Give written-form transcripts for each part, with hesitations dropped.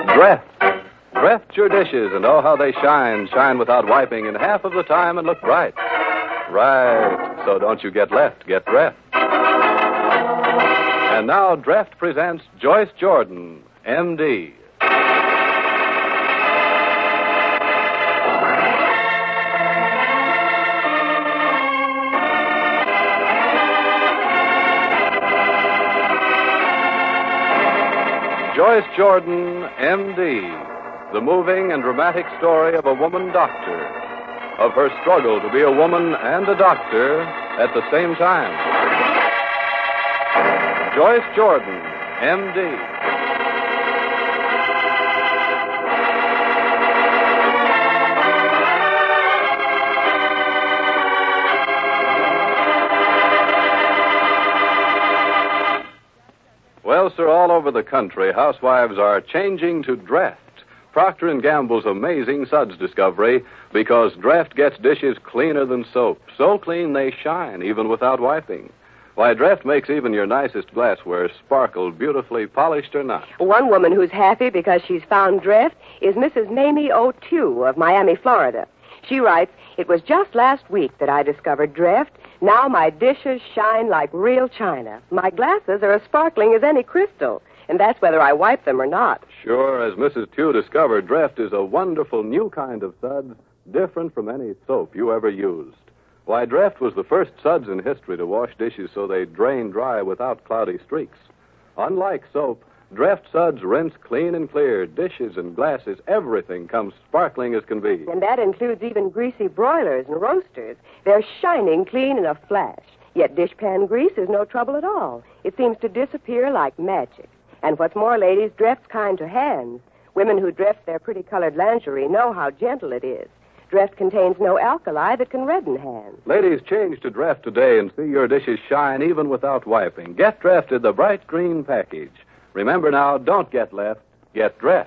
Dreft. Dreft your dishes, and oh, how they shine. Shine without wiping in half of the time and look bright. Right. So don't you get left. Get Dreft. And now Dreft presents Joyce Jordan, M.D. Joyce Jordan, M.D., the moving and dramatic story of a woman doctor, of her struggle to be a woman and a doctor at the same time. Joyce Jordan, M.D. Well, sir, all over the country, housewives are changing to Dreft, Procter & Gamble's amazing suds discovery, because Dreft gets dishes cleaner than soap. So clean they shine, even without wiping. Why, Dreft makes even your nicest glassware sparkle, beautifully polished or not. One woman who's happy because she's found Dreft is Mrs. Mamie O'Tew of Miami, Florida. She writes, "It was just last week that I discovered Dreft. Now my dishes shine like real china. My glasses are as sparkling as any crystal, and that's whether I wipe them or not." Sure, as Mrs. Tew discovered, Dreft is a wonderful new kind of suds, different from any soap you ever used. Why, Dreft was the first suds in history to wash dishes so they drain dry without cloudy streaks. Unlike soap, Dreft suds rinse clean and clear. Dishes and glasses, everything comes sparkling as can be. And that includes even greasy broilers and roasters. They're shining clean in a flash. Yet dishpan grease is no trouble at all. It seems to disappear like magic. And what's more, ladies, Dreft's kind to hands. Women who dress their pretty colored lingerie know how gentle it is. Dreft contains no alkali that can redden hands. Ladies, change to Dreft today and see your dishes shine even without wiping. Get Dreft in the bright green package. Remember now, don't get left, get Dreft.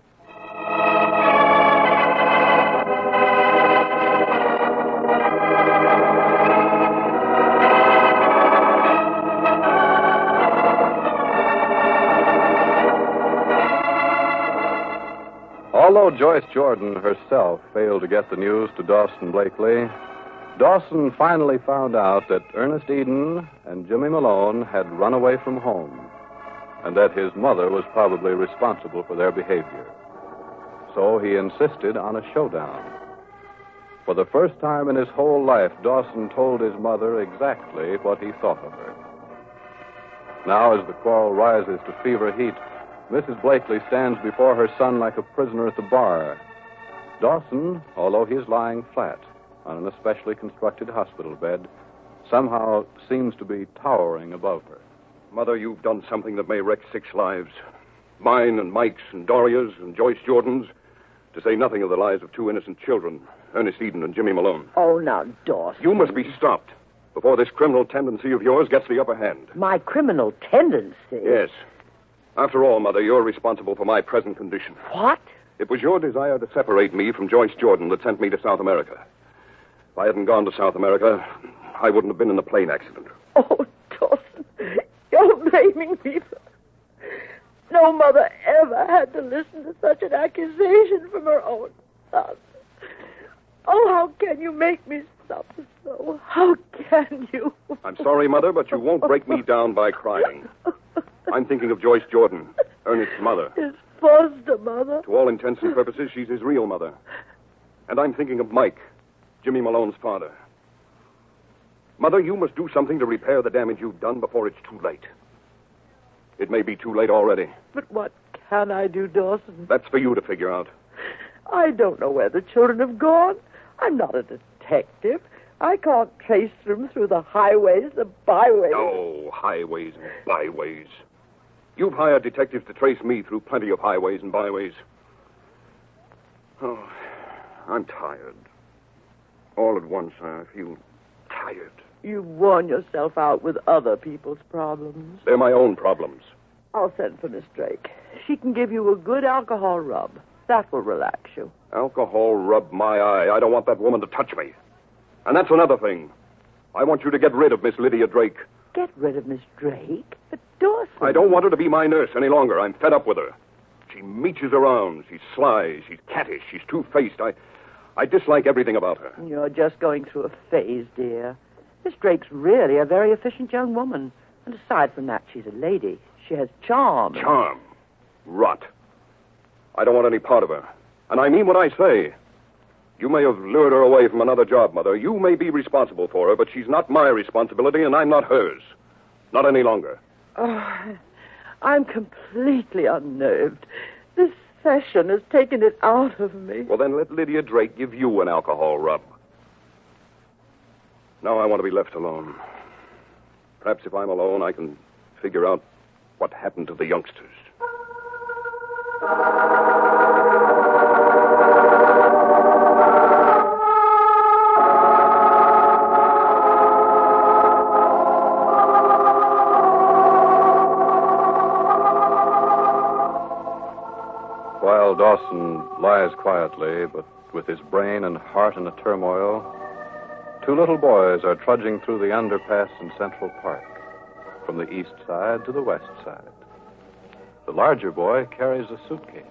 Although Joyce Jordan herself failed to get the news to Dawson Blakely, Dawson finally found out that Ernest Eden and Jimmy Malone had run away from home, and that his mother was probably responsible for their behavior. So he insisted on a showdown. For the first time in his whole life, Dawson told his mother exactly what he thought of her. Now, as the quarrel rises to fever heat, Mrs. Blakely stands before her son like a prisoner at the bar. Dawson, although he is lying flat on an especially constructed hospital bed, somehow seems to be towering above her. Mother, you've done something that may wreck 6 lives. Mine and Mike's and Doria's and Joyce Jordan's, to say nothing of the lives of 2 innocent children, Ernest Eden and Jimmy Malone. Oh, now, Dawson. You must be stopped before this criminal tendency of yours gets the upper hand. My criminal tendency? Yes. After all, Mother, you're responsible for my present condition. What? It was your desire to separate me from Joyce Jordan that sent me to South America. If I hadn't gone to South America, I wouldn't have been in the plane accident. Oh, Dawson, you're blaming me for... No mother ever had to listen to such an accusation from her own son. Oh, how can you make me suffer so? How can you? I'm sorry, Mother, but you won't break me down by crying. I'm thinking of Joyce Jordan, Ernest's mother. His foster mother. To all intents and purposes, she's his real mother. And I'm thinking of Mike, Jimmy Malone's father. Mother, you must do something to repair the damage you've done before it's too late. It may be too late already. But what can I do, Dawson? That's for you to figure out. I don't know where the children have gone. I'm not a detective. I can't trace them through the highways, the byways. Oh, highways and byways. You've hired detectives to trace me through plenty of highways and byways. Oh, I'm tired. All at once, I feel tired. You've worn yourself out with other people's problems. They're my own problems. I'll send for Miss Drake. She can give you a good alcohol rub. That will relax you. Alcohol rubbed my eye. I don't want that woman to touch me. And that's another thing. I want you to get rid of Miss Lydia Drake. Get rid of Miss Drake? But Dawson... I don't want her to be my nurse any longer. I'm fed up with her. She meeches around. She's sly. She's cattish. She's two-faced. I dislike everything about her. You're just going through a phase, dear. Miss Drake's really a very efficient young woman. And aside from that, she's a lady. She has charm. Charm? Rot. I don't want any part of her. And I mean what I say. You may have lured her away from another job, Mother. You may be responsible for her, but she's not my responsibility, and I'm not hers. Not any longer. Oh, I'm completely unnerved. This session has taken it out of me. Well, then let Lydia Drake give you an alcohol rub. Now I want to be left alone. Perhaps if I'm alone, I can figure out what happened to the youngsters. While Dawson lies quietly, but with his brain and heart in a turmoil, two little boys are trudging through the underpass in Central Park, from the east side to the west side. The larger boy carries a suitcase.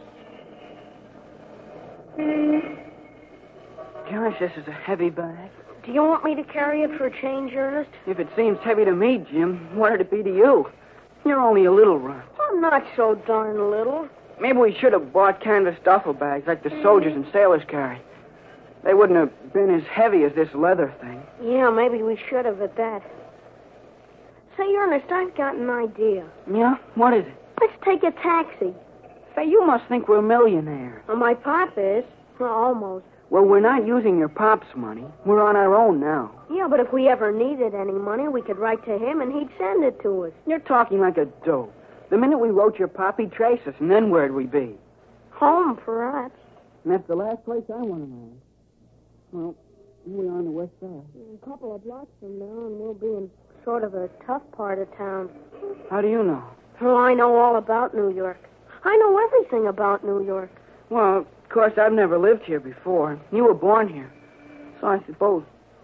Gosh, this is a heavy bag. Do you want me to carry it for a change, Ernest? If it seems heavy to me, Jim, what would it be to you? You're only a little runt. I'm not so darn little. Maybe we should have bought canvas duffel bags like the soldiers and sailors carry. They wouldn't have been as heavy as this leather thing. Yeah, maybe we should have at that. Say, Ernest, I've got an idea. Yeah? What is it? Let's take a taxi. Say, you must think we're millionaires. Well, my pop is. Well, almost. Well, we're not using your pop's money. We're on our own now. Yeah, but if we ever needed any money, we could write to him and he'd send it to us. You're talking like a dope. The minute we wrote your pop, he'd trace us, and then where'd we be? Home, perhaps. And that's the last place I want to know. Well, here we are on the west side. A couple of blocks from now, and we'll be in sort of a tough part of town. How do you know? Oh, I know all about New York. I know everything about New York. Well, of course, I've never lived here before. You were born here. So I suppose...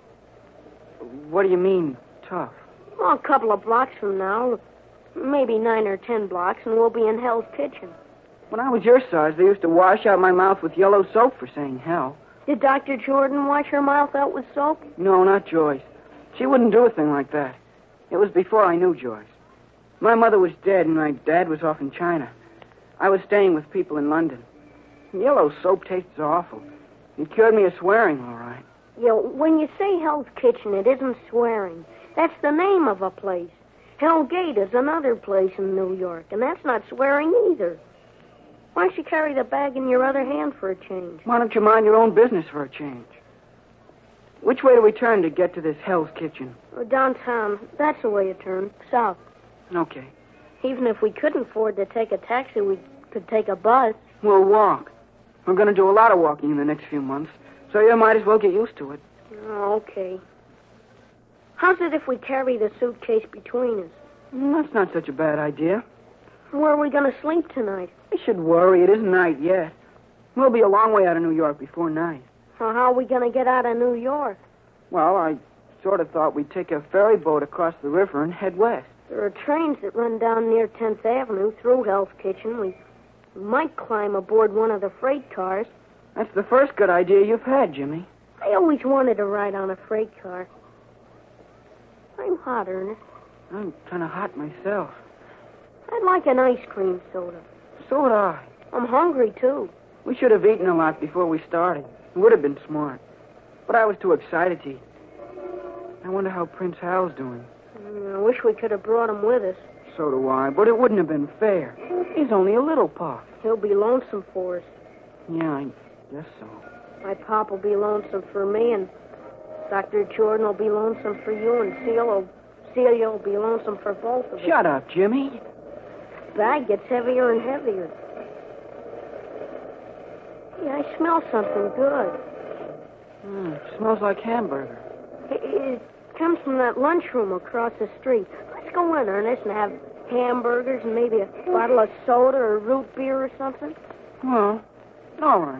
What do you mean, tough? Well, a couple of blocks from now, maybe 9 or 10 blocks, and we'll be in Hell's Kitchen. When I was your size, they used to wash out my mouth with yellow soap for saying hell. Did Dr. Jordan wash her mouth out with soap? No, not Joyce. She wouldn't do a thing like that. It was before I knew Joyce. My mother was dead, and my dad was off in China. I was staying with people in London. Yellow soap tastes awful. It cured me of swearing, all right. Yeah, when you say Hell's Kitchen, it isn't swearing. That's the name of a place. Hell Gate is another place in New York, and that's not swearing either. Why don't you carry the bag in your other hand for a change? Why don't you mind your own business for a change? Which way do we turn to get to this Hell's Kitchen? Downtown. That's the way you turn. South. Okay. Even if we couldn't afford to take a taxi, we could take a bus. We'll walk. We're going to do a lot of walking in the next few months, so you might as well get used to it. Oh, okay. How's it if we carry the suitcase between us? That's not such a bad idea. Where are we going to sleep tonight? You should worry. It isn't night yet. We'll be a long way out of New York before night. So how are we going to get out of New York? Well, I sort of thought we'd take a ferry boat across the river and head west. There are trains that run down near 10th Avenue through Hell's Kitchen. We might climb aboard one of the freight cars. That's the first good idea you've had, Jimmy. I always wanted to ride on a freight car. I'm hot, Ernest. I'm kind of hot myself. I'd like an ice cream soda. So would I. I'm hungry, too. We should have eaten a lot before we started. It would have been smart. But I was too excited to eat. I wonder how Prince Hal's doing. I wish we could have brought him with us. So do I, but it wouldn't have been fair. He's only a little pup. He'll be lonesome for us. Yeah, I guess so. My pop will be lonesome for me, and Dr. Jordan will be lonesome for you, and Celia will be lonesome for both of us. Shut up, Jimmy. The bag gets heavier and heavier. Yeah, I smell something good. It smells like hamburger. It comes from that lunchroom across the street. Let's go in, Ernest, and have hamburgers and maybe a bottle of soda or root beer or something. Well, all right.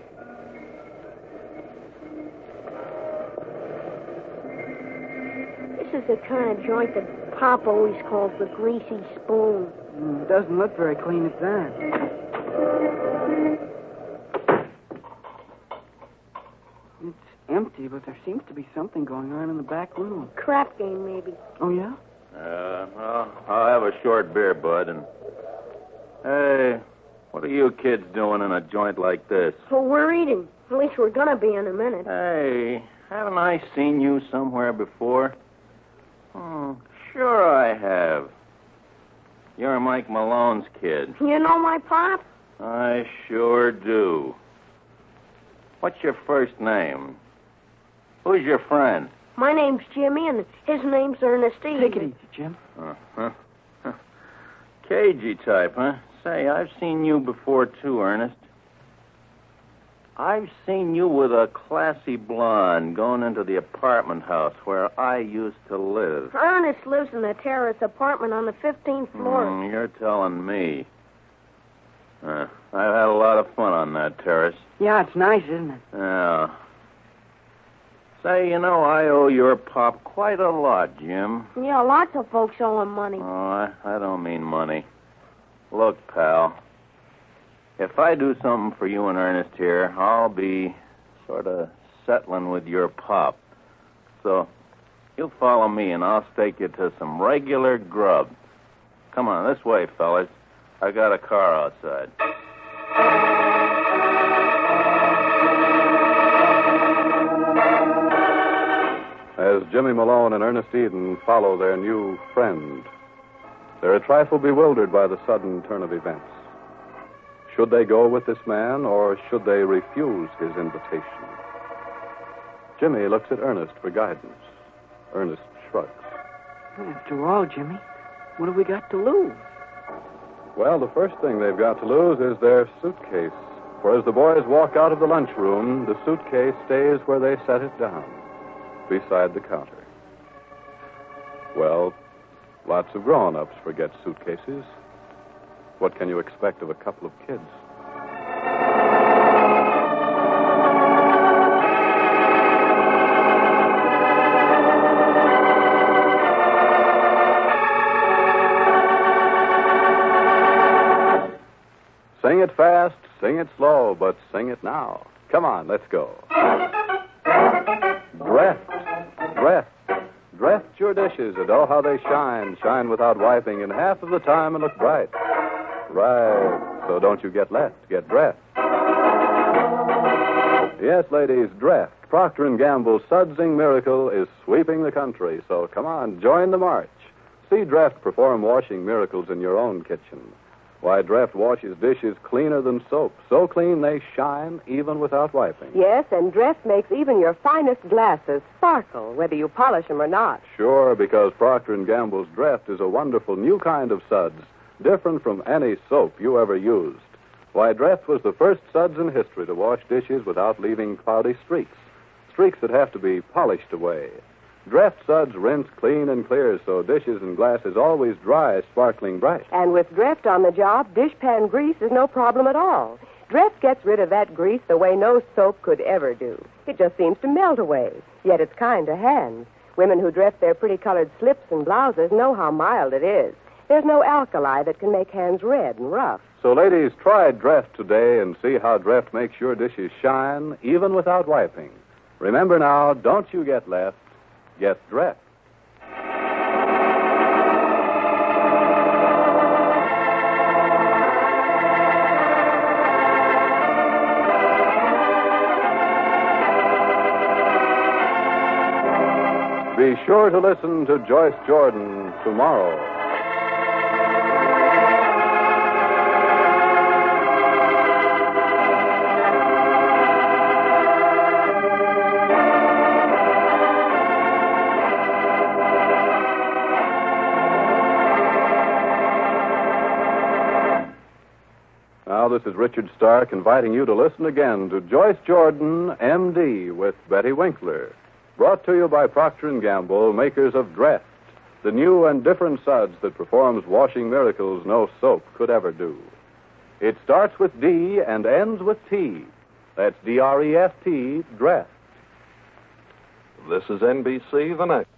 This is the kind of joint that Pop always calls the greasy spoon. It doesn't look very clean at that. It's empty, but there seems to be something going on in the back room. Crap game, maybe. Oh, yeah? Well, I'll have a short beer, Bud, and... Hey, what are you kids doing in a joint like this? Well, we're eating. At least we're gonna be in a minute. Hey, haven't I seen you somewhere before? Oh, sure I have. You're Mike Malone's kid. You know my pop? I sure do. What's your first name? Who's your friend? My name's Jimmy, and his name's Ernestine. Take it easy, Jim. Uh-huh. Cagey type, huh? Say, I've seen you before, too, Ernest. I've seen you with a classy blonde going into the apartment house where I used to live. Ernest lives in a terrace apartment on the 15th floor. You're telling me. I've had a lot of fun on that terrace. Yeah, it's nice, isn't it? Yeah. Say, I owe your pop quite a lot, Jim. Yeah, lots of folks owe him money. Oh, I don't mean money. Look, pal, if I do something for you and Ernest here, I'll be sort of settling with your pop. So, you follow me and I'll stake you to some regular grub. Come on, this way, fellas. I got a car outside. As Jimmy Malone and Ernest Eden follow their new friend, they're a trifle bewildered by the sudden turn of events. Should they go with this man, or should they refuse his invitation? Jimmy looks at Ernest for guidance. Ernest shrugs. After all, Jimmy, what have we got to lose? Well, the first thing they've got to lose is their suitcase. For as the boys walk out of the lunchroom, the suitcase stays where they set it down, beside the counter. Well, lots of grown-ups forget suitcases. What can you expect of a couple of kids? Sing it fast, sing it slow, but sing it now. Come on, let's go. Dreft your dishes, and oh, how they shine. Shine without wiping, and half of the time and look bright. Right, so don't you get left, get Dreft. Yes, ladies, Dreft, Procter & Gamble's sudsing miracle, is sweeping the country. So come on, join the march. See Dreft perform washing miracles in your own kitchen. Why, Dreft washes dishes cleaner than soap. So clean they shine even without wiping. Yes, and Dreft makes even your finest glasses sparkle, whether you polish them or not. Sure, because Procter & Gamble's Dreft is a wonderful new kind of suds, different from any soap you ever used. Why, Dreft was the first suds in history to wash dishes without leaving cloudy streaks that have to be polished away. Dreft suds rinse clean and clear, so dishes and glasses always dry, sparkling bright. And with Dreft on the job, dishpan grease is no problem at all. Dreft gets rid of that grease the way no soap could ever do. It just seems to melt away, yet it's kind to hands. Women who dress their pretty colored slips and blouses know how mild it is. There's no alkali that can make hands red and rough. So, ladies, try Dreft today and see how Dreft makes your dishes shine, even without wiping. Remember now, don't you get left. Get Dreft. Be sure to listen to Joyce Jordan tomorrow. Now, this is Richard Stark inviting you to listen again to Joyce Jordan, M.D., with Betty Winkler. Brought to you by Procter & Gamble, makers of Dreft, the new and different suds that performs washing miracles no soap could ever do. It starts with D and ends with T. That's D-R-E-F-T, Dreft. This is NBC, the next.